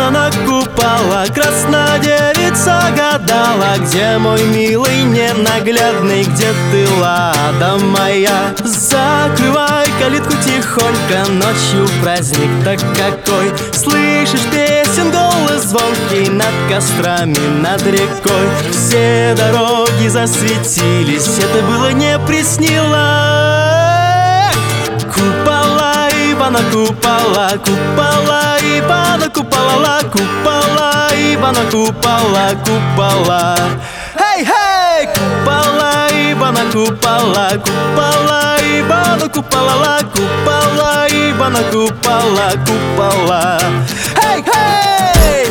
Ивана на купола красная девица гадала: где мой милый ненаглядный, где ты, лада моя? Закрывай калитку тихонько, ночью праздник так какой. Слышишь песен голос звонкий над кострами, над рекой. Все дороги засветились, это было не приснилось. Купола Ивана купола, купола Ивана купола, купола Ивана купола, купола. Хей-хей! Купола Ивана купола, купола Ивана купола, купола Ивана купола, купола. Хей-хей!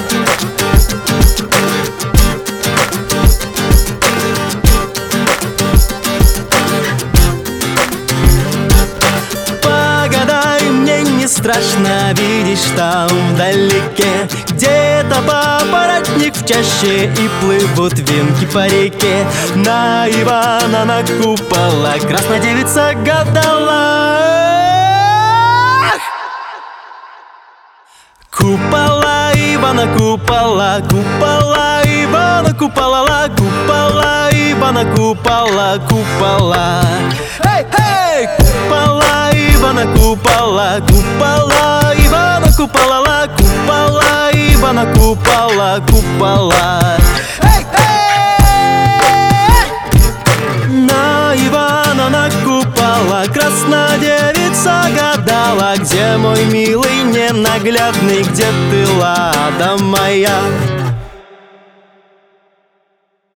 Не страшно, видишь, там вдалеке где-то папоротник в чаще, и плывут венки по реке. На Ивана на купола красная девица гадала. Купола Ивана купола, купола Ивана купола, купола Ивана купола, купола. Эй-эй! Купола Ивана купола, купола Ивана купола, купола Ивана купола, купола. На Ивана на купола красная девица гадала: где мой милый ненаглядный, где ты, лада моя?